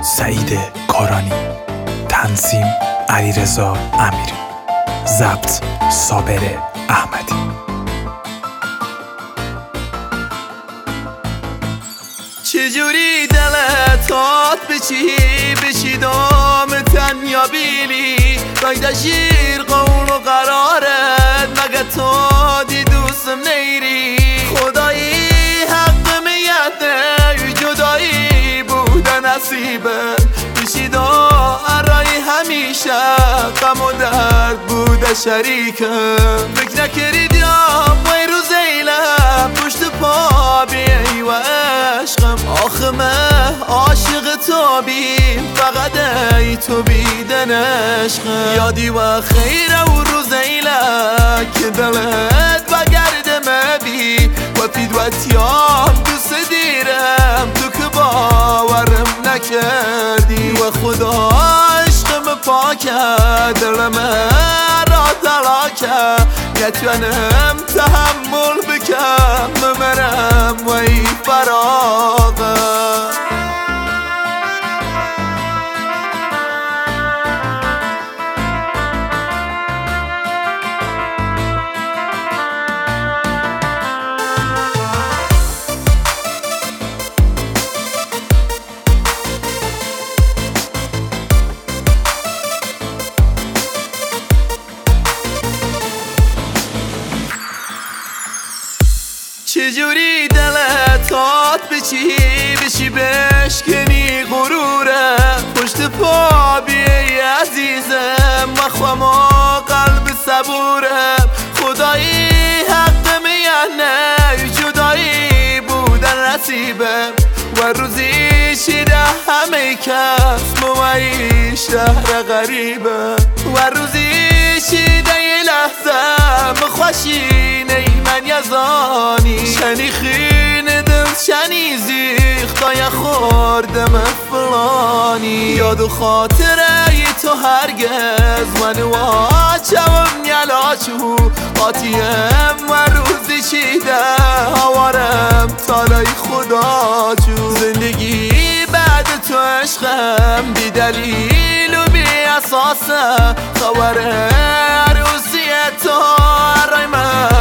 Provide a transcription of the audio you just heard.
سعید کارانی، تنظیم علیرضا امیری، ضبط صابر احمدی. چجوری دلت هات بچی دام تنیا بیلی قایده شیر قول و قرارت مگه تو دی دوستم نیری خدایی حق میده جدایی بوده نصیبه بشیدا ارای همیشه غم و درد بوده شریکم فکر نکرید یا بای روز ایلم پشت پا بیایی و عشقم آخه من عاشق تو بیم فقط ای تو بیدن عشقم یادی و خیره و روز ایله که دلت بگرده مبی و پیدوتیام دوست دیرم تو که باورم نکردی و خدا عشقم پاکه دلم را تلاکه نتونم تحمل بکم بمرم و ای فراغه چجوری دلت هات بچی بشکنی غروره پشت پا بیایی عزیزم مخوام و قلب صبورم خدایی حق میانه جدایی بودن نصیبم و روزی شیده همه کس موی شهر غریبه و روزی شیده یه لحظه مخوشینه من یزانی شنی خین دل شنی زیختای خوردم فلانی یاد و خاطره تو هرگز من واچم نیلاچو قاطیم و روزی چیده هوارم تالای خدا جو زندگی بعد تو عشقم بی دلیل و بی اساسه خبر عروسی تو رای من